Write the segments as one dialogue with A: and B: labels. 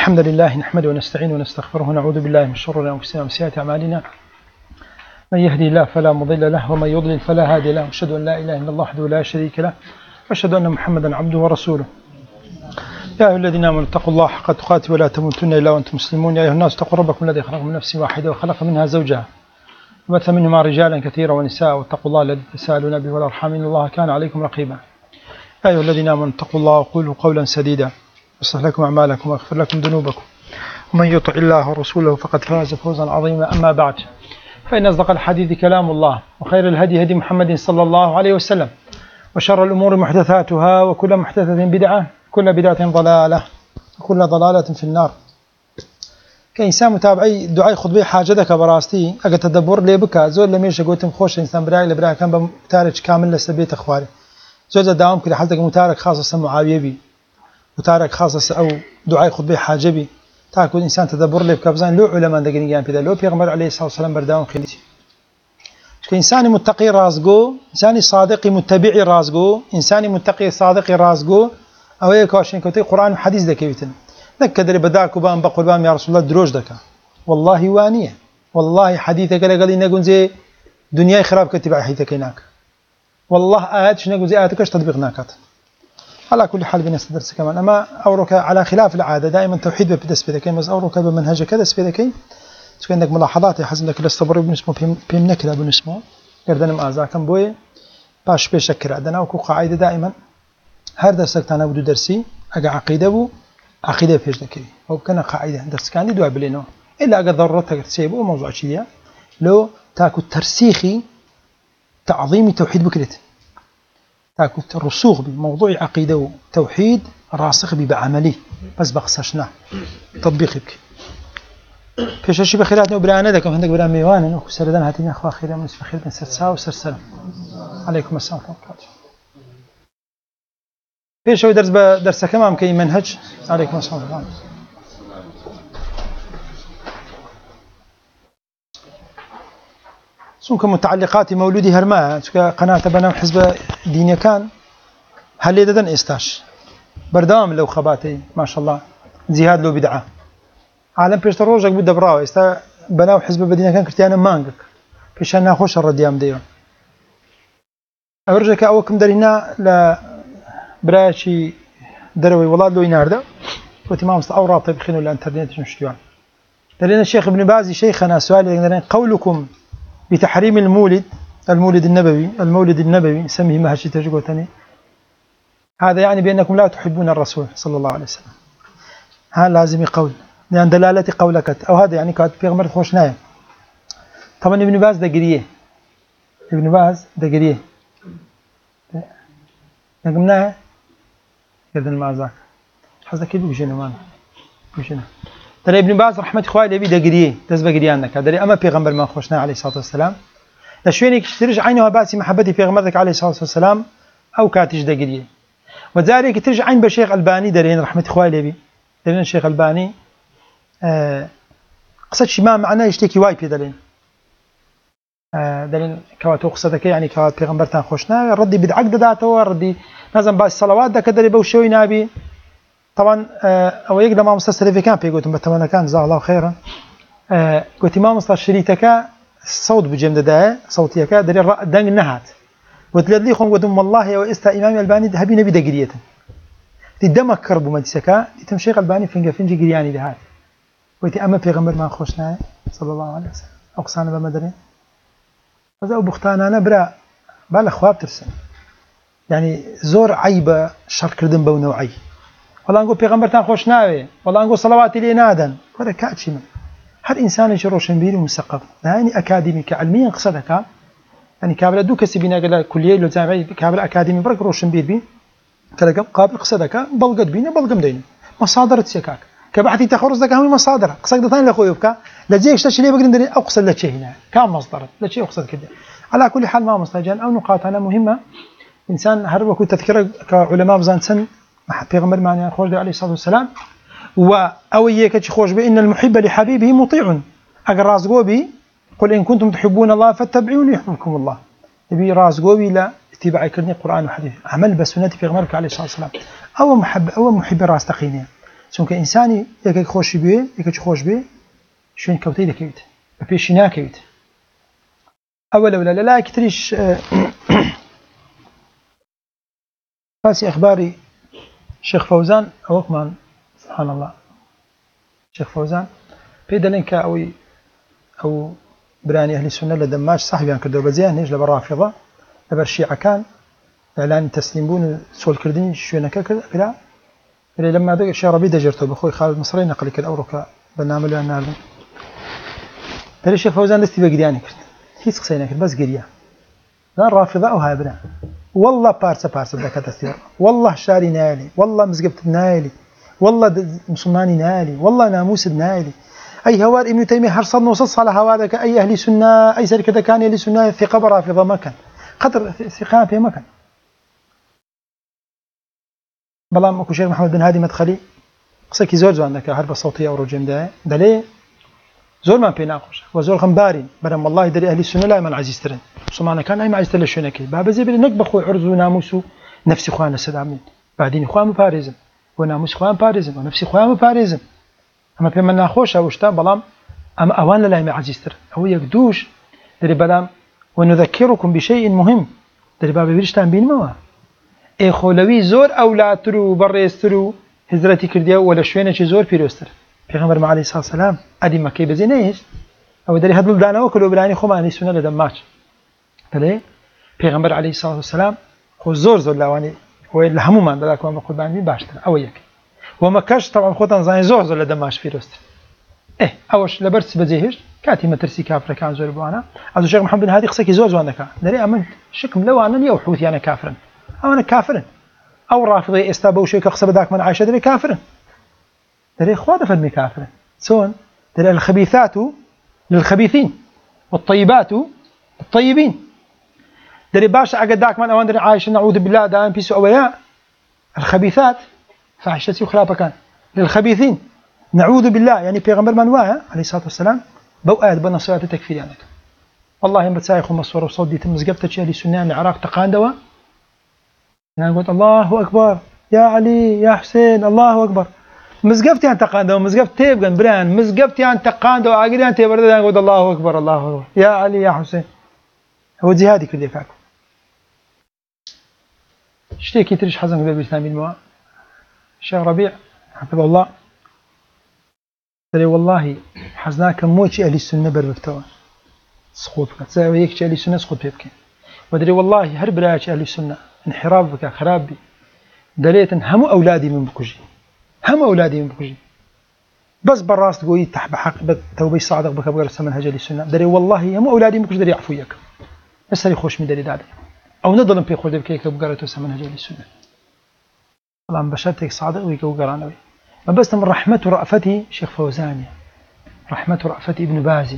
A: الحمد لله نحمده ونستعينه ونستغفره ونعوذ بالله من شرور أنفسنا ومن سيئات أعمالنا من يهدي الله فلا مضل له ومن يضلل فلا هادي له وأشهد أن لا إله إلا الله وحده لا شريك له وأشهد أن محمدا عبده ورسوله يا أيها الذين آمنوا اتقوا الله حق تقاته ولا تموتن إلا وأنتم مسلمون يا أيها الناس اتقوا ربكم الذي خلق من نفس واحدة وخلق منها زوجها وبث منهما رجالا كثيرا ونساء واتقوا الله الذي تساءلون به والأرحام إن الله كان عليكم رقيبا يا أيها الذين آمنوا اتقوا الله وقولوا قولا سديدا يصلح لكم أعمالكم ويغفر لكم ذنوبكم ومن يطع الله ورسوله فقد فاز فوزا عظيما. أما بعد فإن أصدق الحديث كلام الله وخير الهدي هدي محمد صلى الله عليه وسلم وشر الأمور محدثاتها وكل محدثة بدعة وكل بدعة ضلالة وكل ضلالة في النار. كإنسان متابعي دعاء خطبة حاجتك براستي أجا تدبر لي بك زول لميش قلت خوش إنسان براي لبراي كان بمتارج كامل لسبيت أخواري زول داوم كل حالتك متارك خاصة معاوية بي متارك خاصة أو دعاء خطبة حاجة بي تاكل إنسان تدبر لي بك بزان لو علماء دقني جان بذا لو بيغمر عليه الصلاة والسلام برداوم خليتي إنساني متقي رازقو إنساني صادقي متبعي رازقو إنساني متقي صادقي رازقو أو هيك عشان كنت قرآن وحديث ذكيتن نكدر بداك وبام بقول بام يا رسول الله دروج دكا والله وانية والله حديثك قال لي نقول زي دنيا خراب كتبع حيثك هناك والله آيات شنو نقول زي آياتكش تطبيق ناكات. على كل حال بنستدرس كمان أما أوروك على خلاف العادة دائما توحيد بدس بذكي مز أوروك بمنهج كذا بذكي تكون عندك ملاحظات يحزن لك الاستبر بنسمه بيمنكلا بنسمه قردنا مازا كم بوي باش بيشكر عندنا وكو قاعدة دائما هر درسك أنا بدو درسي أجا عقيدة فيش ذكي أو كنا قاعدة درس كان دوا بلينه إلا أجا ضرورتك تسيبه موضوع شيء لو تاكل ترسيخي تعظيم توحيد بكرت تاكل الرسوخ بموضوع عقيدة وتوحيد راسخ بعملي بس بقصشنا تطبيق بك فيش شيء بخيراتنا وبرانا ده كم عندك برا ميوان وسردان هاتين أخوة خير من خير من سرسا وسرسلام عليكم السلام ورحمة الله. فيش شو درس كمان كي منهج عليكم السلام ورحمة الله. سونك متعلقات مولودي هرما قناة بنا حزب دينيا كان هل يددن استاش بردام لو خباتي ما شاء الله زياد لو بدعة عالم بيشتروجك بده براو استا بناو حزب بدينيا كان كرتيانا مانجك فيش أنا خوش الرديام ديو أورجك أوكم درينا ل براشي دروي والله لو ينارده وتمام استأورا طيب خينو الانترنت مشتوان درينا الشيخ ابن باز شيخنا سؤال قولكم بتحريم المولد النبوي سميه ما هالشيء تجوه تاني هذا يعني بأنكم لا تحبون الرسول صلى الله عليه وسلم هذا لازم يقول لأن دلالة قولك أو هذا يعني كانت في غمرة خوشناية. طبعا ابن باز دقريه نقمناها كذا المعزاك حزك كيف بيجينا معنا بيجينا ترى ابن باز رحمة إخوائي لبي دقريه تزبق قريانك هذا أما في غمر ما خوشنا عليه الصلاة والسلام لشوينك ترجع عينه باسي محبتي في غمرك عليه الصلاة والسلام أو كاتش دقريه وذلك ترجع عين بشيخ الباني درين رحمة إخوائي لبي درين الشيخ الباني قصد شي ما معناه يشتكي واي في دلين دلين كواتو قصدك يعني كوات في غمرتان خوشنا ردي بدعك داته ردي لازم باس الصلوات ده كدري بوشوي نابي طبعا او يقدر ما مستسلف في كان قلت بتمنى كان جزاه الله خيرا قلت ما مستر شريتك صوت بجمد ده صوتيك دري دنگ نهات قلت لي خون قدم والله يا استا امام الباني ذهبي نبي دقريته تدمك كرب مدسكا تمشي الباني فنجي قرياني دهات قلت اما في غمر ما خوشنا صلى الله عليه وسلم اقصانا بمدري هذا بختانا انا برا بالاخواب ترسم يعني زور عيبه شر كردن بو نوعي والله نقول پیغمبر تان خوش ناوي والله نقول صلوات لي نادن ولا كاتشي من هر انسان روشنبيري ومثقف يعني اكاديمي كعلميا قصدك يعني كابل دو كسي بينا قال كليه لو جامعي كابل اكاديمي برك روشنبير بي كلام قابل قصدك بلقد بينا بلقم دين مصادر تشكاك كبحثي تخرج لك هم مصادر قصدك ثاني لاخويبك لجيك تشلي بقدر اقصد لك شيء هنا كم مصدر لا شيء اقصد كده على كل حال ما مستجان او نقاط انا مهمه إنسان هرب وكنت تذكر كعلماء بزان سن پیغمبر معنى خوش عليه الصلاة والسلام وأويك تخوش بإن المحب لحبيبه مطيع أجر رازقو بي قل إن كنتم تحبون الله فاتبعوني يحببكم الله يبي رازقو بي لا اتباع كرني قرآن وحديث عمل بسنة پیغمبرك عليه الصلاة والسلام أو محب راستقيني چونکە ئینسانی یەکێک خۆشی بێ یەکێک خۆش بێ شوێن کەوتەی دەکەوێت بە پێشی ناکەوێت ئەوە لەولە لە لایەکی تریش باسی ئەخباری شێخ فەوزان ئەوەکمان سبحان الله شێخ فەوزان پێی دەڵێن کە ئەو برانی ئەهلی سونە لە دەماش ساحبیان کردەوە بەجێیان هێش لەبەر ڕافیضە لەبەر شیعەکان ئەلانی تەسلیم بوون و سۆلکردنی شوێنەکە کرا لەما شێخ ڕەبیع دەژێرتەوە بەخۆی خالد مەسڕی نەقلی کرد ئەو ڕۆکە بەنامە لەیان ناردن دەرێ شێخ فەوزان دەستی بە گریانی کرد هیچ قسەی نەکرد بەس گریا لا ڕافیضە ئەو هایە برا والله پارچە دەکات دەستی والله شاری نایلی والله مزگەوت نایلی والله مسلمانی نایلی والله ناموسد نایلی أي هوار ابن تيمية هرصد نوصل صالة هوارك أي أهل سنة أي سركة كان أهل سنة ثقة برافضة مكان قدر ثقة في مكان بلام أكو شيخ محمد بن هادي مدخلي قصيك زوج عندك هربة صوتية أو رجيم ده دليل زول ما بيناقش وزول خمبارين برم والله دري أهل السنة لا من عزيز ترن سمعنا كان أي عزيز ترن شو نكى باب زي بنك بخو عرض وناموس نفسي خوان السلامين بعدين خوان مبارزن وناموس خوان بارزن ونفسي خوان مبارزن أما في من ناخوش أو شتى بلام أما أوان لا ما عزيز ترن هو يقدوش دري بلام ونذكركم بشيء مهم دري باب بيرشتان بين موا إيه خولوي زور أولادرو بريسترو هجرتي كرديا ولا شوينة زور بيروستر پیغمبر عليه الصلاة والسلام أدي مكي بزينيش أو دري هدول دانا وكلوا بلاني خو معني سنة لدماش تلي پیغمبر عليه الصلاة والسلام خو زور لواني ولا همو من دلك وما قرباني باشتر أو يك وما كاش طبعا خوتن زين زور لدماش بيروستر إيه أوش لبرس بزيهش كاتي مترسي كافر كان زور بوانا عبد الشيخ محمد بن هادي قصك زور عندك دري أمن شكم لو أنا يو حوثي أنا كافرا أو أنا كافرا أو رافضي استابوا شيء كقصب ذاك من عائشة دري كافرا دري إخوات فرمي كافرا سون دري الخبيثات للخبيثين والطيبات للطيبين دري باش عقد ذاك من أوان دري عائشة نعوذ بالله دائما بيسوا أوياء الخبيثات فعشتي وخلافة كان للخبيثين نعوذ بالله يعني پیغمبر من واه عليه الصلاة والسلام بوآد بنا صلاة التكفير يعني والله إن بتسايخ ومصور وصدي تمزقبت شيء لسنة العراق تقاندوا يعني قلت الله أكبر يا علي يا حسين الله أكبر مزقبتي أنت تقاندوا مزقبت تيبقن بران مزقبتي أنت تقاندوا عقلي أنت بردان قلت الله أكبر الله أكبر يا علي يا حسين هو جهادي كل ذيك اشتكي تريش حزن قبل الإسلام الماء الشيخ ربيع حفظه الله والله حزناك موتش أهل السنة بربكتوا سقوط تساوي هيك أهل السنة سقوط بيبكي ودري والله هرب رايش أهل السنة انحراف بك خراب بي دليت هم أولادي من بكوجي هم أولادي من بكوجي بس براس تقولي تحب حق توبي صادق بك بقرص منهج أهل السنة دري والله هم أولادي من بكوجي دري عفويك بس اللي خوش من دري دادي أو نضل في خود بكيك بقرص منهج أهل السنة والله بشرتك صادق ويك وقرانوي ما بس من رحمة ورأفتي شيخ فوزاني رحمة ورأفتي ابن بازي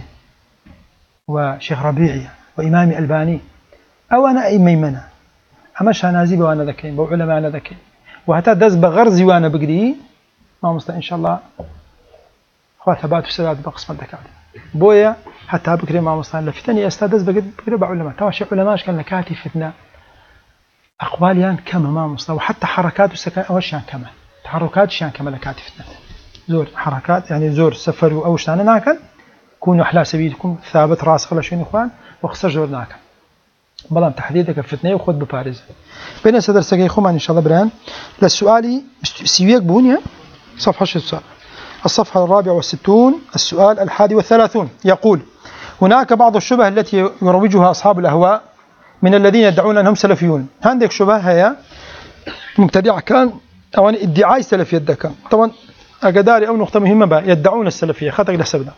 A: وشيخ ربيعي وإمام ألباني أو أنا أي ميمنة أما شانازي بوانا ذكين بو علماء أنا ذكين وحتى دز بغرزي وانا بقري ما مصطى إن شاء الله أخوات ثبات وسداد بقسم الدكات بويا حتى بكري ما مصطى لفتني أستاذ بقري بعلماء تواشي علماء كان لكاتي فتنة أقواليان كما ما مصطى وحتى حركات وسكان أوشيان كما تحركات شان كما لكاتي فتنة زور حركات يعني زور سفر وأوش أنا ناكل كونوا أحلى سبيلكم ثابت راسخ ولا شيء إخوان وخسر زور ناكل بلام تحديدك فتنة وخذ بباريس بين سدر سجى خمان إن شاء الله بران للسؤال سويك بونيا صفحة السؤال الصفحة 64 السؤال 31 يقول هناك بعض الشبه التي يروجها أصحاب الأهواء من الذين يدعون أنهم سلفيون عندك شبه هي مبتدع كان أو ادعاء سلفية الدكان طبعا أقداري أو نقطة مهمة بقى يدعون السلفية خطأ لحسبنا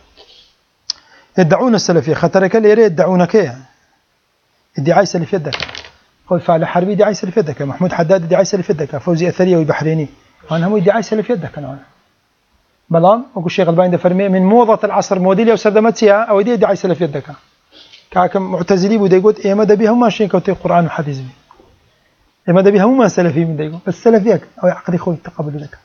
A: يدعون السلفية خطرك اللي يدعونك إيه ادعاء سلفية الدكان قول فعل حربي ادعاء سلفية الدكان محمود حداد ادعاء سلفية الدكان فوزي أثرية والبحريني وأنا هم ادعاء سلفية الدكان أنا بلان وكل شيء غلبان دفرمي من موضة العصر موديليا وسردمتها أو دي ادعاء سلفية الدكان كاكم معتزلي بده يقول إيه ماذا بهم ماشي كوتي القرآن والحديث بي إيه ماذا بهم ما سلفي من ديقول بس سلفيك أو عقدي خوي تقبل لك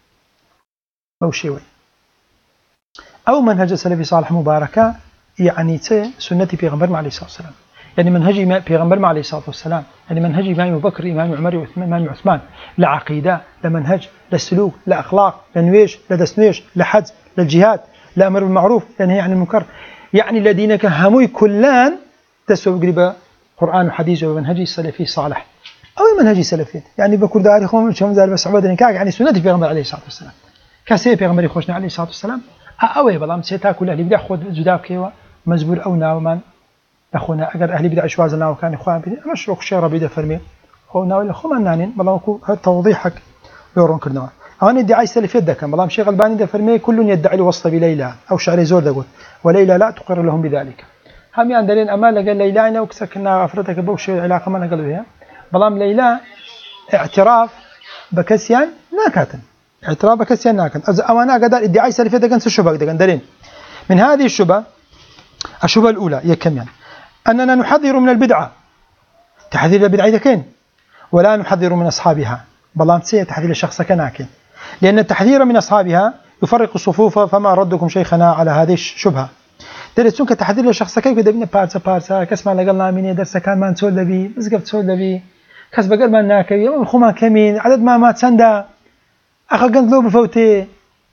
A: أو شيء وي أو منهج سلفي صالح مباركة يعني سنتي في غمبر عليه الصلاة والسلام يعني منهج پیغمبر عليه الصلاة والسلام، يعني منهج إمام أبو بكر، إمام عمر، إمام عثمان، لعقيدة، لمنهج، لسلوك، لأخلاق، لنويش، لدسنويش، لحج، للجهاد، لأمر بالمعروف، لنهي عن المنكر، يعني لدينك هموي كلان تسوي قريبا قرآن وحديث ومنهجي السلفي صالح أو منهجي سلفي، يعني بكر داري خوم شوم زال بس عبادة نكاح، يعني سنة پیغمبر عليه الصلاة والسلام كسي پیغمبر خوشنا عليه الصلاة والسلام أوي بلام سيتا كل أهل بدع خود جدا كيوا مزبور أو ناومان أخونا أجر أهل بدع شواز ناو كان إخوان بدي مش رخ شيء ربيده فرمي هو ناو اللي خم نانين بلام كو توضيحك يورون كرنوا أنا ادعي سلفي ده كان بلام شيء غلباني ده فرمي كل يدعي الوصل بليلى أو شعر زور ده قلت وليلى لا تقر لهم بذلك هم يندلين أمال قال ليلى أنا وكسكنا غفرتك بوش علاقة ما نقولوا بها بلام ليلى اعتراف بكسيان ناكاتن اعتراف بكسيان ناكن أنا قدر ادعي سلفي ده كان الشبهة ده دلين من هذه الشبهة الأولى يكم يعني أننا نحذر من البدعة تحذير البدعة ذكين ولا نحذر من أصحابها بلام سي تحذير الشخص كناكن لأن التحذير من أصحابها يفرق الصفوف فما ردكم شيخنا على هذه الشبهة درسون كتحذير الشخص كيف بدنا بارسا كسمع لقلنا من درس كان ما نسول لبي مزقف تسول لبي كسب قل ما ناكي يوم الخما كمين عدد ما مات سندا أخا قنت له بفوتي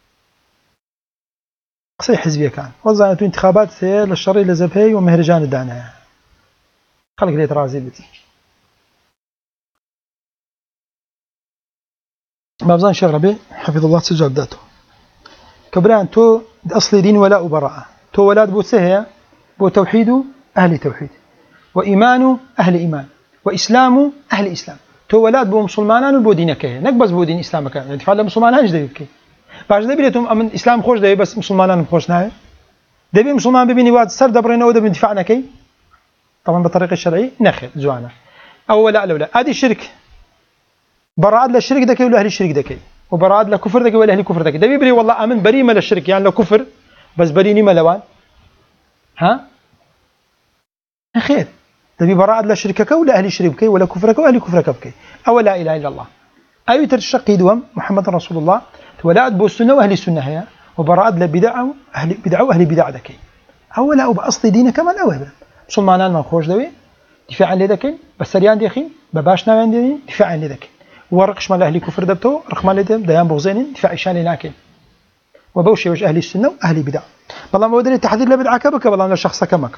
A: قصي حزبية كان وزعنة انتخابات للشرعي لزبهي ومهرجان الدانا خلق لي ترازي بتي مابزان شيخ ربيع حفظ الله تسجل ذاته كبران تو أصل دين ولاء براءة تو ولاد بو سهية بو توحيد أهل توحيد وإيمان أهل إيمان وإسلام أهل إسلام تو ولاد بو مسلمان وبو دينك نقبز بو دين إسلامك يعني فعلا مسلمان هنج دبيبك باش دبيتهم أمن إسلام خوش دبي بس مسلمان خوش ناي دبي مسلمان ببيني واد سر دبرنا ودبي دفاعنا كي طبعا بالطريقة الشرعية نخل زوانا أو لا لا هذه الشرك براءة للشرك دكي ولا أهل الشرك دكي وبراءة لكفر دكي ولا أهل الكفر دكي دبي بري والله أمن بري ما للشرك يعني لو كفر بس بريني ما لوان ها خير دبي براءة للشرك ولا أهل الشرك ولا كفرك ولا أهل كفرك بكي أو لا إله إلا الله أي ترشق يدوم محمد رسول الله ولا أدبو السنة وأهل السنة هي وبراءة لبدع أهل بدع وأهل بدع دكي أو لا بأصل دينك كمان أو هبل مسلمان ما خوش دوي دفاعا لذكي بس سريان ديخين بباشنا عندي دفاعا لذكي ورقش مال أهل كفر دبتو رقم لدم ديان بغزين دفاع شان لكن وبوشي وجه أهل السنة وأهل بدع بالله ما ودري التحذير لبدعة كبك بالله للشخص كمك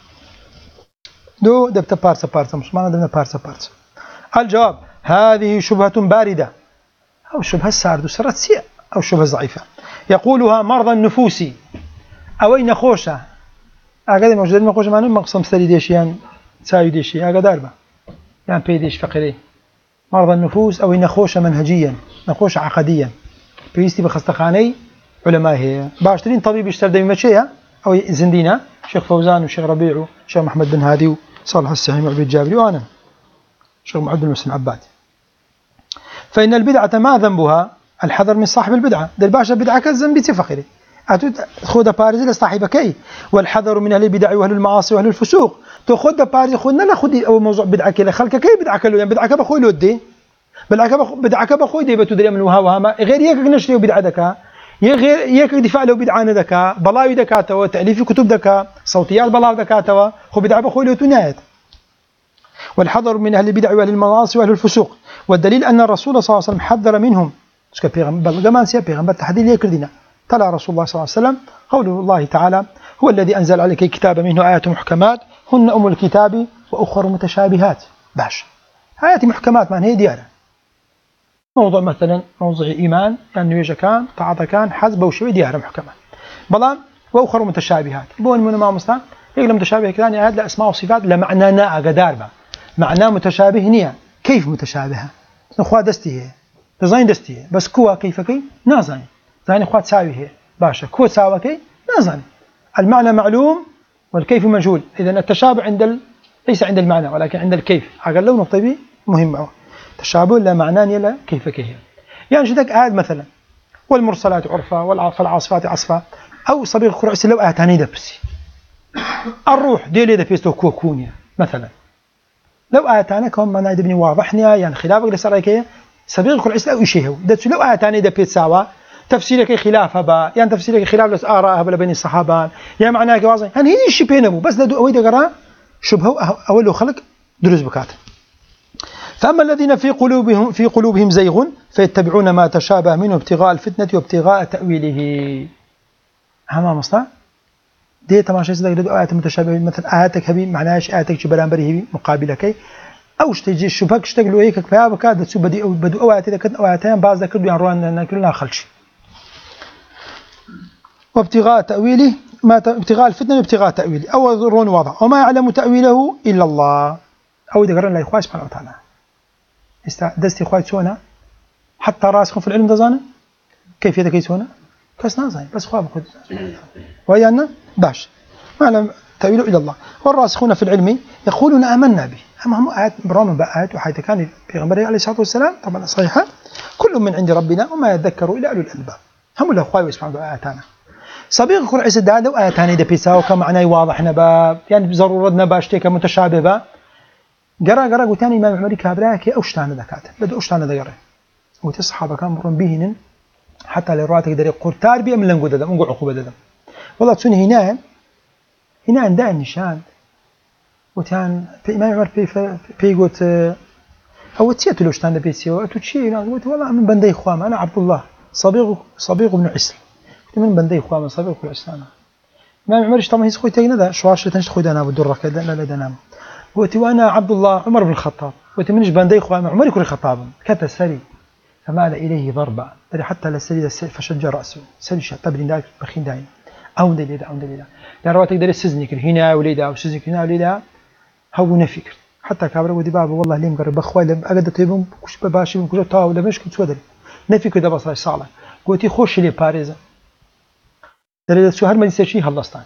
A: دو دبت بارسا مسلمان دبنا بارسا الجواب هذه شبهة باردة أو شبهة سارد سرت سيء أو شبهة ضعيفة يقولها مرضى النفوس أوين خوشة أقدر موجودين ما خوش معناه مقسم سريديش يعني سايديش يعني أقدر يعني بيديش فقري مرضى النفوس أو نخوش منهجيا نخوش عقديا بيستي بخستخاني علماء هي باشترين طبيب يشتغل دمي مشيها أو زندينا شيخ فوزان وشيخ ربيع وشيخ محمد بن هادي وصالح السهيم وعبيد جابري وأنا شيخ عبد المحسن عباد فإن البدعة ما ذنبها الحذر من صاحب البدعة ده الباشا بدعة كالذنب فقري خذ بارز لصاحبك والحذر من أهل البدع وأهل المعاصي وأهل الفسوق تأخذ بارز خذنا لا خذ أو موضوع بدعة كله خلك كي بدعة كله يعني بدعة كبخوي لودي بدعة كبخوي دي بتدري من وها غير يك نشري بدعة دكا غير يك دفاع له بدعة دكا بلاوي دكاتة وتأليف كتب دكا صوتيات بلاوي دكاتة خو بدعة بخوي له تنايت والحذر من أهل البدع وأهل المعاصي وأهل الفسوق والدليل أن الرسول صلى الله عليه وسلم حذر منهم بلغمان سيا بيغمبر تحذير يكردنا تلا رسول الله صلى الله عليه وسلم قوله الله تعالى هو الذي أنزل عليك الكتاب منه آيات محكمات هن أم الكتاب وأخر متشابهات باش آيات محكمات من هي ديارة موضوع مثلا موضوع إيمان يعني يجا كان طاعة كان حزب وشوي ديارة محكمات بلان وأخر متشابهات بون من ما مصطلح يقول متشابه كلام آيات لأسماء وصفات لمعنى ناء قداربة معنى متشابه نية كيف متشابهة نخوة دستي هي دزاين دستي هي بس كوا كيف كي نازاني زين اخوات تساوي هي باشا كو تساوي كي نازاني المعنى معلوم والكيف مجهول اذا التشابه ليس عند المعنى ولكن عند الكيف اقل له نقطه مهمه تشابه لا معنى لا كيف كي هي يعني شدك آيات مثلا والمرسلات عرفا فالعاصفات عصفا او صبيغ خرعس لو اتاني دبسي الروح ديلي دبيستو كوكونيا مثلا لو اتانا كم ما نادبني واضحني يعني خلافك لسرايكيه صبيغ خرعس او شيء هو دت لو اتاني دبيت سوا تفسيرك خلافها با يعني تفسيرك خلاف لس آراءها بين الصحابة يعني معناه كواضح يعني هي الشيء بينهم بس لدو أوي دقرا شبهه أول خلق دروز بكات. فأما الذين في قلوبهم زيغ فيتبعون ما تشابه منه ابتغاء الفتنة وابتغاء تأويله. هما مصطفى دي تماشى زيغ آيات متشابهة مثل آياتك هبي معناش آياتك جبران بري هبي مقابلك أو تجي الشبهك اشتغلوا هيك فيها بكاد تسوي بدو آيات إذا كنت آياتين بعض ذكر بيان روان كلنا خلش. وابتغاء تأويله ما ابتغاء الفتنة وابتغاء تأويله أو رون واضح وما يعلم تأويله إلا الله أو إذا قرن لا يخواش سبحانه وتعالى دستي خواي سونا حتى راسخ في العلم دزانا كيف يدك يسونا كاس نازاي بس خواب خد ويانا باش ما يعلم تأويله إلا الله. والراسخون في العلم يقولون آمنا به. أما هم آيات برامج بآيات وحيث كان في غمره عليه الصلاة والسلام طبعا صحيحة كل من عند ربنا وما يذكر إلا أولو الألباب. هم له خواي سبحانه آياتنا صبيغ كل عيسى ده لو آياتاني ده بيساو كمعنى واضح نبا يعني بضرورة نباشتك متشابه با قرأ قتاني إمام عمري كابراك أوشتان ذكات بدأ أوشتان ذكره وتصحاب كان مرون بهن حتى لراتك دري قرطار بي من لنقود ده من عقوبة ده والله تسون هنا عندها النشان وكان في إمام عمر في قلت أو تيت لوشتان ده بيسيو أتوشي قلت والله من بندي خوام أنا عبد الله صبيغ بن عسل من بندي خوام صبيغ كل عسلانه إمام عمر طبعا هي خوي تيجي ندا شواش تنش خوي دنا بدور كذا لا دنا قلت وأنا عبد الله عمر بن الخطاب قلت منش بندي خوام عمر كل خطاب كتب سري فمال إليه ضربة حتى لسري فشج رأسه سري شطب لنا بخين داين أو دليل لا رواتك دري سزنك هنا وليدا أو سزنك هنا وليدا هو نفكر حتى كابر ودي بابا والله لي مقرب أخوي لم أقدر تبهم كش بباشي من كل تاو ولا مش كنت سودري نفكر ده بصراحة صالح قلت خوش لي باريزا دري السؤال ما ينسى هاللستان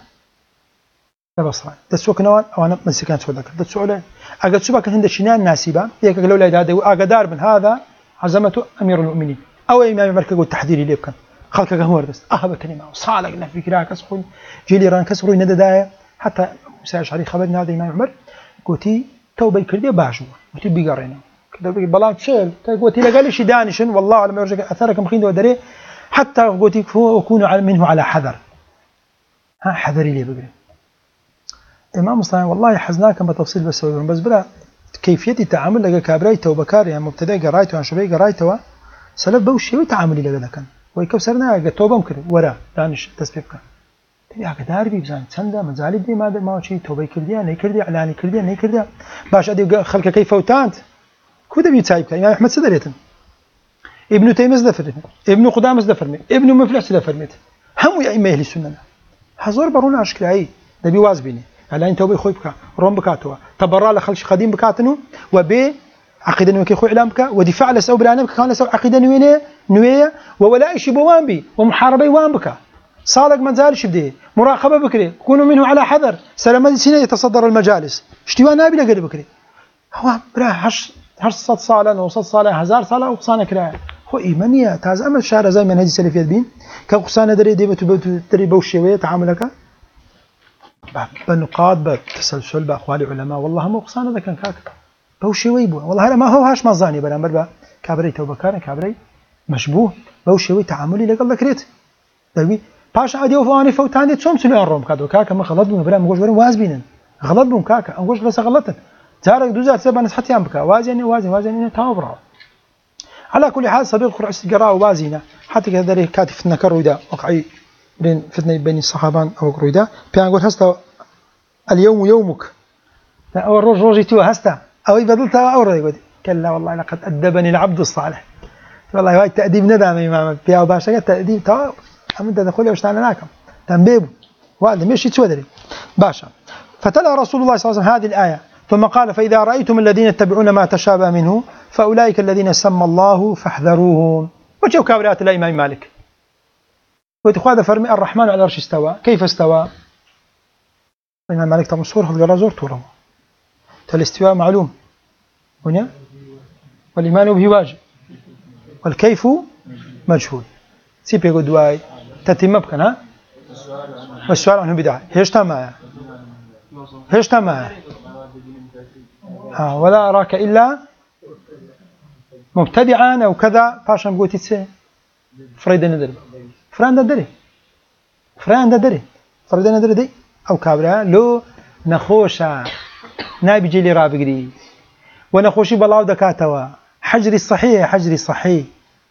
A: ده بصراحة ده السؤال كنوان أو أنا من سكان سودك ده السؤال أقد سبك هند شنان ناسبة يك لو لا هذا أقدار من هذا عزمته أمير المؤمنين أو إمام مركز والتحذير اللي بكن خلق جمهور بس أهب كلمة صالح نفكر كسرون جيلي ران كسرون ندايا حتى مساج عليه خبرنا هذا إمام عمر قلتي توبة كردي باجوا قلتي بيقارينا كده بلان شيل قلتي لقال شي دانشن والله على ما يرجع أثرك مخين ودري حتى قلتي أكون منه على حذر ها حذري لي بقول إمام مصطفى والله حزناك بتفصيل بس بلا كيفية التعامل لقى كابراي توبة كار يعني مبتدأ قرايته عن شبيه قرايته سلب بوشي وتعاملي لقى كان ويكسرنا قد توبة مكر ورا دانش تسبيب كان تبي أقدار بيبزان سندا مزالي دي ما شيء توبة كرديا نيكرديا علاني كرديا نيكرديا باش أدي خلك كيف فوتانت كودا بيتسايب كان يعني أحمد سدريتن ابن تيمس دفرمت ابن قدامس دفرمت ابن مفلس دفرمت هم يا إما أهل السنة هزور برونا أشكالي ده بيواز بيني على أن توبة خوي بكا روم بكاتوا تبرع لخلش قديم بكاتنو وب عقيدة نوكي خوي علام بكا ودفاع لسوا بلانه بكا كان لسوا عقيدة نوية وولاء شي بوان بي ومحاربة وان بكا صالق منزالش بديه مراقبة بكري كونوا منه على حذر سلام سنة يتصدر المجالس اشتوى نابي لقل بكري هو برا هش صد صالة وصد صالة هزار صالة وقصانة كراء هو إيمانية تاز أما الشارع زي من هذه السلفيات بين كقصانة دري ديبتو دري بوشيوية تعاملك بنقاط بتسلسل بأقوال العلماء والله ما قصانة ذا كان كاك بوشيوي بو والله هذا ما هو هاش مزاني بلا مربا كابري توبكار كابري مشبوه بوشيوي تعاملي لقل ذكريت دلوي باش عادي وفاني فوتاني تصوم سنة الروم كادو كاكا ما غلط بهم بلا مقوش ورين وازبينن غلط بهم كاكا انقوش بس غلطن زارك دوزات سبع ناس حتى ينبكا وازن تاوبرا على كل حال صبيغ قرعس قراء وازينه حتى كذا كاتف نكرويدا وقعي بين فتنة بين الصحابان أو قرويدا بيانقول هستا اليوم يومك أو الروج روجي تو هستا أو يبدلتها أو رأي كلا والله لقد أدبني العبد الصالح والله هاي تأديب ندم إمام بيا وباشا تأديب تا أنت تدخل وش تعلناك تنبيه وهذا مش يتودري باشا فتلا رسول الله صلى الله عليه وسلم هذه الآية ثم قال فإذا رأيتم الذين يتبعون ما تشابه منه فأولئك الذين سمى الله فاحذروهم وجو كابرات الإمام مالك وتخاذ فرمي الرحمن على العرش استوى كيف استوى الإمام مالك طبعا صور هذا الرازور تورم فالاستواء معلوم هنا والإيمان به واجب والكيف مجهول سيب يقول دواي تتم بكنا والسؤال عنه بدعة هيش تما ولا أراك إلا مبتدعا أو كذا فاشا بقول تتسي فريد ندري فريد ندري دي أو كابرا لو نخوشا نابي جيلي رابقري ونخوشي بلاو دكاتوا حجري صحيح حجري صحيح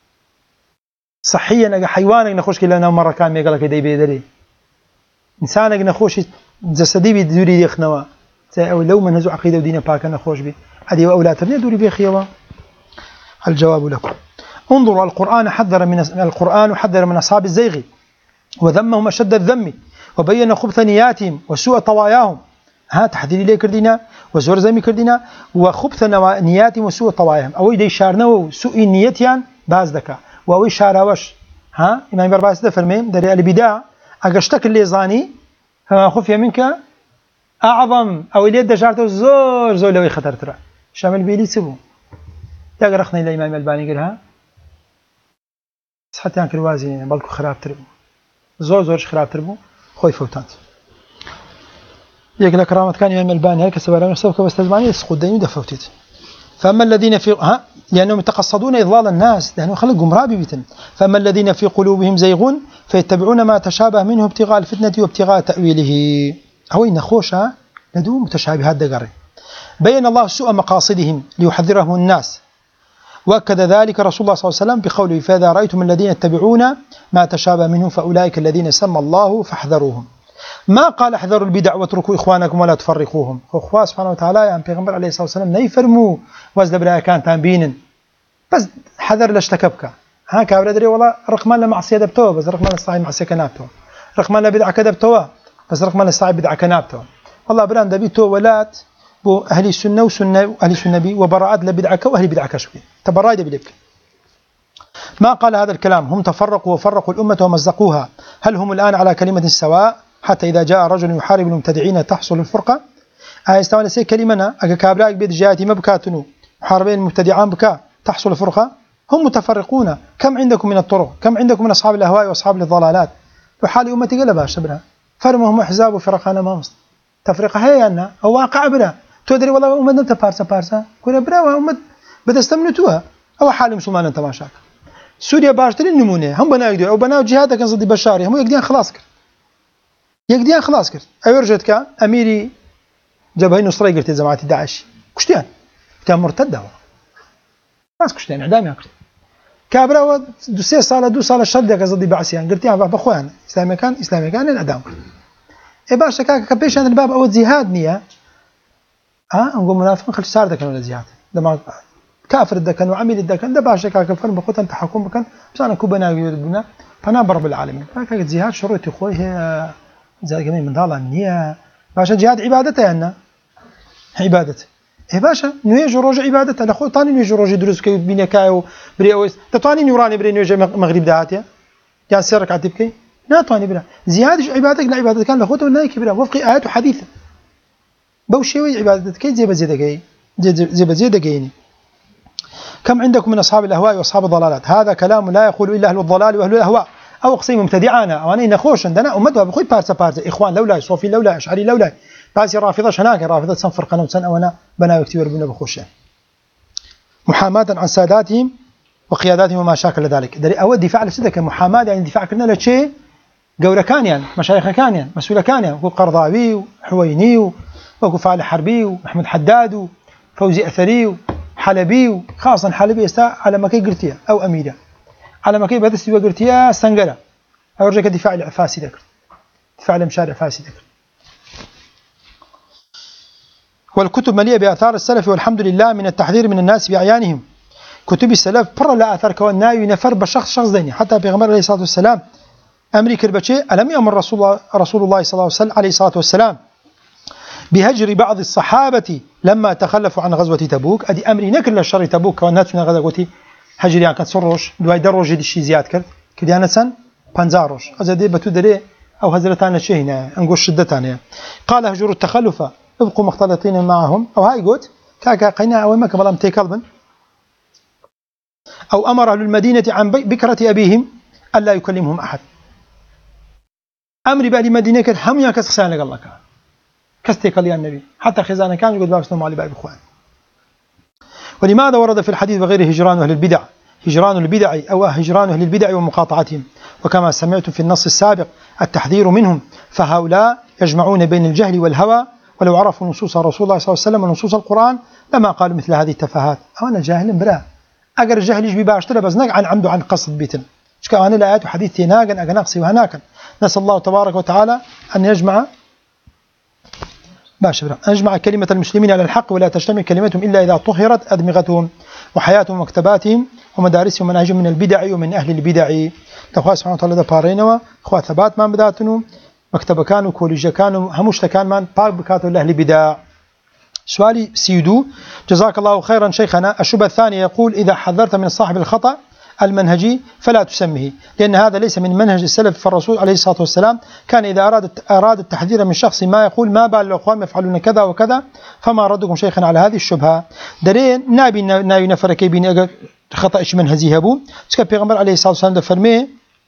A: صحيا نجا حيوانك نخوش كلنا مرة كان ميقالك يدي بيدري إنسانك نخوش جسدي بدوري يخنوا أو لو من هزو عقيدة ودين باك نخوش بي هذه وأولاد تبني دوري بيخيوا. الجواب لكم انظروا القرآن حذر من أصحاب الزيغ وذمهم أشد الذم وبين خبث نياتهم وسوء طواياهم تحذير لي كردنا وزور زمي كردنا وخبث نياتهم وسوء طواياهم أو إذا شارنوا سوء نيتيان باز دكا وأوي شاراوش إمام برباس ده فرميم دري البداع أقشتك اللي زاني فما خفي منك أعظم أو إليه دجارته زور لوي خطر ترى شامل بيلي سبو يقرخنا إلى إمام الباني قالها حتى ينكر وازي بلكو خراب تربو زورش خراب تربو خوي فوتانت يقول كرامة كان إمام الباني هيك سبارة نفسه بس تزماني يسقط دين دفوتيت. فأما الذين في لأنهم يتقصدون إضلال الناس لأنهم خلقهم رابي بيتن. فأما الذين في قلوبهم زيغون فيتبعون ما تشابه منه ابتغاء الفتنة وابتغاء تأويله هو إن خوشها لدو متشابهات دقاري. بين الله سوء مقاصدهم ليحذرهم الناس وأكد ذلك رسول الله صلى الله عليه وسلم بقوله فإذا رأيتم الذين يتبعون ما تشابه منه فأولئك الذين سمى الله فاحذروهم. ما قال احذروا البدع واتركوا إخوانكم ولا تفرقوهم. أخوة سبحانه وتعالى يعني پیغمبر عليه الصلاة والسلام نيفرموا وزد برا كان تنبين بس حذر لاشتكبك كابر دري والله رقمان لمعصية دبتوه بس رقمان للصاحب معصية كنابتوه رقمان لبدع كدبتوه بس رقمان للصاحب بدع كنابتوه والله بران دبيتوه ولات بو أهل السنة وسنة أهل السنة بي وبراءات لبدعك وأهل بدعك شوي تبراء دبلك. ما قال هذا الكلام هم تفرقوا وفرقوا الأمة ومزقوها. هل هم الآن على كلمة سواء حتى إذا جاء رجل يحارب المبتدعين تحصل الفرقة؟ استوى لسي كلمنا أجا كابراك بيد جاتي ما بكاتنو محاربين المبتدعان بكا تحصل الفرقة. هم متفرقون. كم عندكم من الطرق كم عندكم من أصحاب الأهواء وأصحاب الضلالات وحال أمتي قلبها شبرها فرمهم أحزاب وفرقان ما مصر تفرقة هي أنها أو واقع برا تدري والله أمد أنت بارسا كنا برا وأمد بدستمنتوها أو حال مسلمان أنت ما شاك سوريا باشترين نمونه هم بناء أو بناء جهادك كان ضد بشاري هم يقديان خلاص كر أيرجت كا أميري جبهة نصرة قلت جماعة داعش كشتيان كان مرتد ناس كشتيان إعدام يا كرت كابرا دو سال شد كان ضد بعسيان قلت يا بأخوان إسلامي كان الإعدام باشا كبيش عند الباب أو جهاد نية نقول منافق خلش صار ذاك ولا جهاد لما كافر ذاك وعمل ذاك ده باشا كفر بخوت أنت حكم بكن بس أنا كوبنا يودنا فأنا برب العالمين فك جهاد شروط أخوي هي زي كمان من ضالة النية باشا جهاد عبادته يعني عبادته باشا نيجي روج عبادته الأخوي تاني نيجي روج دروس كي بيني كايو بريوس تاني نوراني بري نيجي مغرب دهاتيا يعني سيرك عتبكي لا طاني برا زيادة عبادتك لا عبادتك كان لخوته ولا كبيرة وفق آيات وحديث بوشي عبادتك زي بزيادة جيني. كم عندكم من أصحاب الأهواء وأصحاب الضلالات؟ هذا كلام لا يقول إلا أهل الضلال وأهل الأهواء أو قصيم مبتدعانا أو أنا نخوش عندنا أمتها بخوي بارسا إخوان لولا صوفي لولا أشعري لولا باسي رافضة شناك رافضة سنفر قناة سن أو أنا بنا يكتبوا ربنا بخوشه محاماة عن ساداتهم وقياداتهم وما شاكل ذلك. دري أود دفاع لسدك محاماة يعني دفاع كنا لشيء جورا كان يعني مشايخ كان يعني مسؤول كان يعني وكو قرضاوي وحويني وكو فعل حربي ومحمد حداد وفوزي أثري وحلبي خاصة حلبي على ما كي قرتيا أو أميرة على ما كي بدأ سوى قرتيا سنجرة أو رجع دفاع فاسد دفاع المشارع فاسد. والكتب مليئة بآثار السلف والحمد لله من التحذير من الناس بعيانهم. كتب السلف بر لا آثار كون ينفر بشخص ديني حتى في غمر عليه الصلاة والسلام أمريكا البشيء ألم يأمر رسول الله صلى الله عليه الصلاة والسلام بهجر بعض الصحابة لما تخلفوا عن غزوة تبوك. أدي أمري نكر للشر تبوك كونات من غزوة هجر يعني كتسرش دواي دروج دي الشيء زياد كرت كديانة سن بانزاروش أزدي بتو دري أو هزرتان الشيء هنا نقول شدتان. قال هجروا التخلف ابقوا مختلطين معهم أو هاي قلت كاكا قينا أو ما كبلام تيكلبن أو أمر أهل المدينة عن بكرة أبيهم ألا يكلمهم أحد. أمري بعد مدينة كان هم يا كسخسان لك الله كان كستيقل يا النبي حتى خزانة كان يقول باب سنو مالي باب إخوان. ولماذا ورد في الحديث وغيره هجران أهل البدع هجران البدع أو هجران أهل البدع ومقاطعتهم وكما سمعتم في النص السابق التحذير منهم فهؤلاء يجمعون بين الجهل والهوى ولو عرفوا نصوص رسول الله صلى الله عليه وسلم ونصوص القرآن لما قالوا مثل هذه التفاهات. أنا جاهل برا أجر الجهل يجي باشترى بس عن عمده عن قصد بيتن إيش كان الآيات وحديث هناك أجنقصي وهناك. نسأل الله تبارك وتعالى أن يجمع أجمع كلمة المسلمين على الحق ولا تجتمع كلمتهم إلا إذا طهرت أدمغتهم وحياتهم ومكتباتهم ومدارسهم ومناهجهم من البدع ومن أهل البدع. كخوا سبحانه وتعالى ده بارينوا خوا ثبات ما بداتنو مكتب كانوا كوليج كانوا همشت كان من باق بكاتوا لأهل البدع. سؤالي سيدو جزاك الله خيرا شيخنا. الشبهة الثانية يقول إذا حذرت من صاحب الخطأ المنهجي فلا تسمه لأن هذا ليس من منهج السلف. فالرسول عليه الصلاة والسلام كان إذا أراد التحذير من شخص ما يقول ما بال الأقوام يفعلون كذا وكذا. فما ردكم شيخنا على هذه الشبهة؟ درين نابي نفر كيبين أجر خطأ إيش منهجي هبو سك بيغمبر عليه الصلاة والسلام فرمي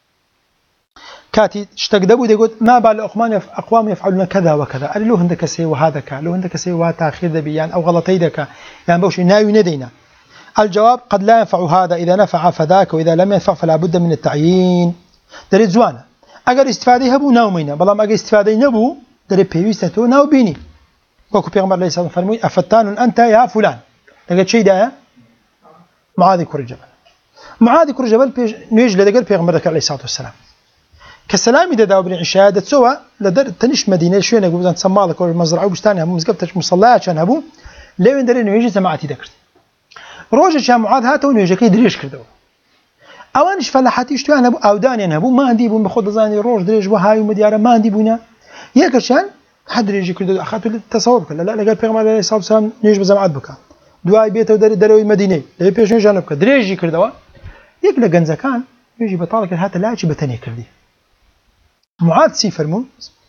A: كاتي اشتقدبوا يقول ما بال الأقوام يفعلون كذا وكذا. قال له عندك سي وهذا له عندك سي وتأخير ذبي يعني أو غلطي ذاك يعني بوش ناوي ندينا. الجواب قد لا ينفع هذا إذا نفع فذاك وإذا لم ينفع فلا بد من التعيين. دري زوانا أجر استفادة هبو ناومينا بلام أجر استفادة نبو دري بيوستو ناو بيني وكو بيغمبر ليس فرمي أفتان أنت يا فلان. لقيت شيء ده معاذ كر الجبل معاذ كر الجبل نيجي لدقل بيغمبر عليه الصلاة والسلام كسلام إذا داو بن عشاء تسوى لدر تنش مدينة شوية نقول أن سمالك ولا مزرعة وبستانها مزقفتش مصلات عشان هبو لين دري نيجي سمعتي ذكرت روج شام معاذ هاتون يجي كي دريش كردو اوانش فلاحتي شتو انا او داني انا ما عندي بون بخد زاني روج دريج وهاي ومدياره ما عندي بونا ياكشان حد يجي كردو اخذت التصور كله لا قال بيغمبر عليه الصلاه والسلام نيج بزمعت بك دواي بيته دري مدينه لا بيش جانبك دريج كردو يقلا جنزا كان يجي بطالك هات لا شي بتني كردي معاذ سي فرمون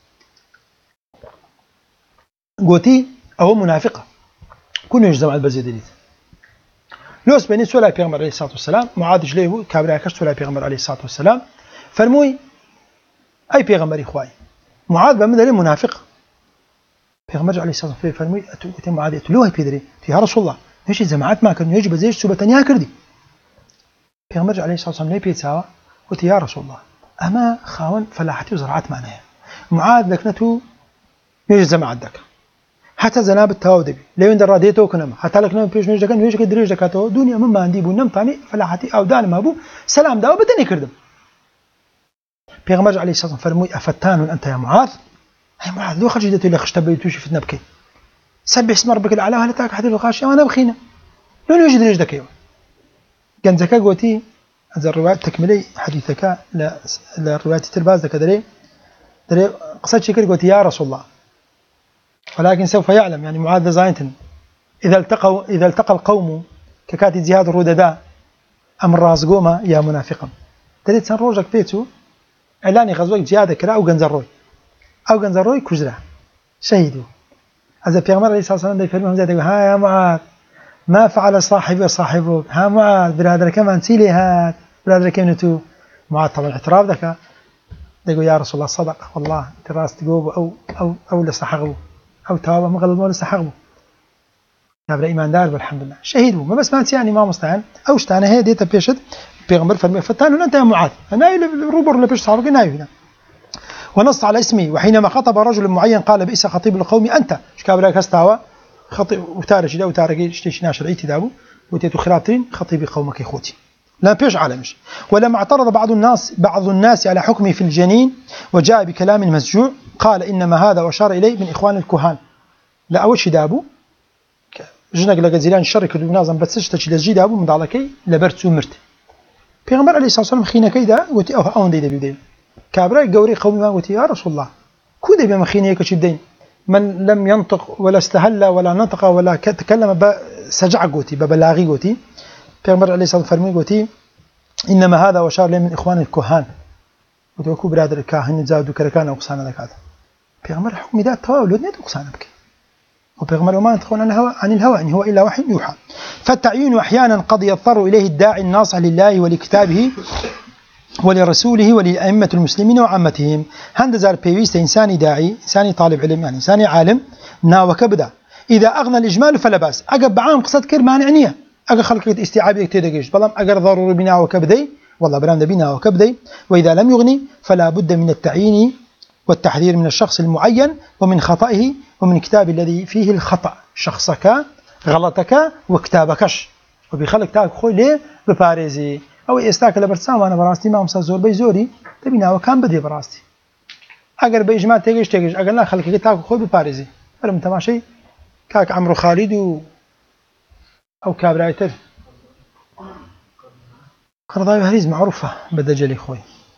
A: قوتي او منافقه كون يجزم على البزيدليت لوس بني سولا بيغمبر عليه الصلاة والسلام معاذ جليه كابرا كش سولا بيغمبر عليه الصلاة والسلام فرموي أي بيغمبر إخوائي معاذ بمدري منافق بيغمبر عليه الصلاة والسلام فرموي أتوقيت معاذ أتلوه بيدري يا رسول الله نيجي جماعات ما كانوا يجب زيج سبتنيا كردي بيغمبر عليه الصلاة والسلام ليه بيتساوى قلت يا رسول الله أما خاون فلاحتي وزراعات معناها معاذ لكنته يجي جماعات ذاك حتى زناب التواودبي لين دراديته كنما حتى لك نم بيش نيجي كان يجي كدريج دكاتو دنيا ما عندي بونم ثاني فلاحتي او دان ما بو سلام داو بتني كردم بيغمبر عليه الصلاه والسلام فرمي افتان انت يا معاذ هي معاذ لو خرجت الى خشتبيتو شفت نبكي سبح اسم ربك الاعلى هل تاك حديث الغاشيه وانا بخينا لو يجي دريج دكيو كان زكا قوتي هذا الروايه تكملي حديثك لا الروايه ترباز دري قصد شكر قوتي يا رسول الله ولكن سوف يعلم يعني معاذ زاينتن إذا التقى القوم ككاتي زياد الردداء أم الرازقوما يا منافقا تريد سن روجك بيتو إعلاني غزوك زيادة كرا أو جنزروي كجرا شهيدوا هذا بيغمر عليه الصلاة والسلام يفرمهم زيادة يقول ها يا معاذ ما فعل صاحبي وصاحبك ها معاذ برادر كمان سيلي هات برادر كمنتو معاذ طبعا اعتراف ذكا يقول يا رسول الله صدق والله تراس تقوب أو لصحقه أو توابه مغلب مول سحقبه كابر إيمان دار والحمد لله شهيدوا ما بس ما يعني ما مستعان أو اشتانا هي ديتا بيشد بيغمبر فرمي فتان أنت يا معاذ أنا روبر لبيش صاحبك نايف ونص على اسمي وحينما خطب رجل معين قال بئس خطيب القوم أنت ايش كابر كستاوى خطيب وتارج ده وتارج اشتيش ناشر عيتي دابو وتيتو خرابتين خطيب قومك يا اخوتي لا بيش عالمش. ولما اعترض بعض الناس على حكمه في الجنين وجاء بكلام مسجوع قال إنما هذا وأشار إليه من إخوان الكهان لا أول شيء دابو جنك لقزيلان الشر كدو نازم بتسجتش لجي دابو مضالكي لبرت ومرت بيغمبر عليه الصلاة والسلام خينا كيدا قلت أون دي بدين كابرا قوري قومي ما قلت يا رسول الله كودي بما خينا هيك شبدين من لم ينطق ولا استهل ولا نطق ولا تكلم سجع قوتي ببلاغي قوتي بيغمبر عليه الصلاة والسلام قوتي إنما هذا وأشار إليه من إخوان الكهان وتوكو برادر الكاهن زادوا كركان أقصانا ذاك هذا بيغمر حكم ذات تواولد نيت أقصانا بك وبيغمر وما ينطقون عن الهوى إن هو إلا وحي يوحى. فالتعيين أحيانا قد يضطر إليه الداعي الناصح لله ولكتابه ولرسوله ولأئمة المسلمين وعامتهم هند زار بيويست إنساني داعي إنساني طالب علم يعني إنساني عالم ناوك بدا إذا أغنى الإجمال فلا بأس أقب بعام قصد كر مانعنية أقب خلقت استيعابي كتير بلام أقر ضروري بنا وكبدي والله برام بنا وكبدي. وإذا لم يغني فلا بد من التعيين والتحذير من الشخص المعين ومن خطئه ومن كتاب الذي فيه الخطأ شخصك غلطك وكتابكش وبخلق تاك خوي ليه بباريزي أو إستاك لبرسام أنا براستي ما مسا زور بيزوري تبينا وكان بدي براستي أجر بإجماع تيجيش أجر لا خلق تاك خوي بباريزي فلم تماشي كاك عمرو خالد أو كابرايتر قرضاوي هريز معروفة بدجلي خوي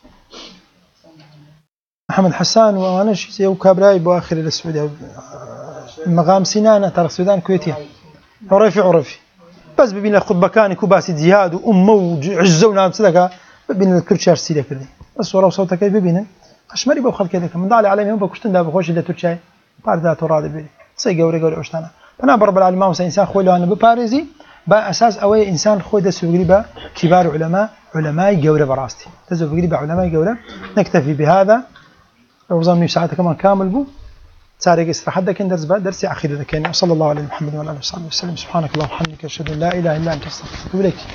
A: محمد حسان وأنا شيء أو كابراي بآخر السعودية مقام سنانة ترى السودان كويتية عرفي بس ببين خطبة كان كوباسي جهاد وأمه وعزة ونام صدقة ببين الكرتشار سيدة كذي بس ورا صوتك كيف ببينه أشمري بوخل كذا من ضالي عليهم بكشتن ده بخوش اللي ترشاي باردات وراضي بي سيجوري عشتنا أنا برب العالمين وإنسان خوي له أنا بباريزي بأساس أوي إنسان خوي ده سوغريبا كبار علماء جورة براستي تزوغريبا علماء جورة نكتفي بهذا لو ظنوا ساعات كمان كامل بو سارق استراحة كان درس عقيدة كان صلى الله عليه محمد وعلى آله وصحبه وسلم سبحانك اللهم وبحمدك أشهد أن لا إله إلا أنت أستغفرك وأتوب إليك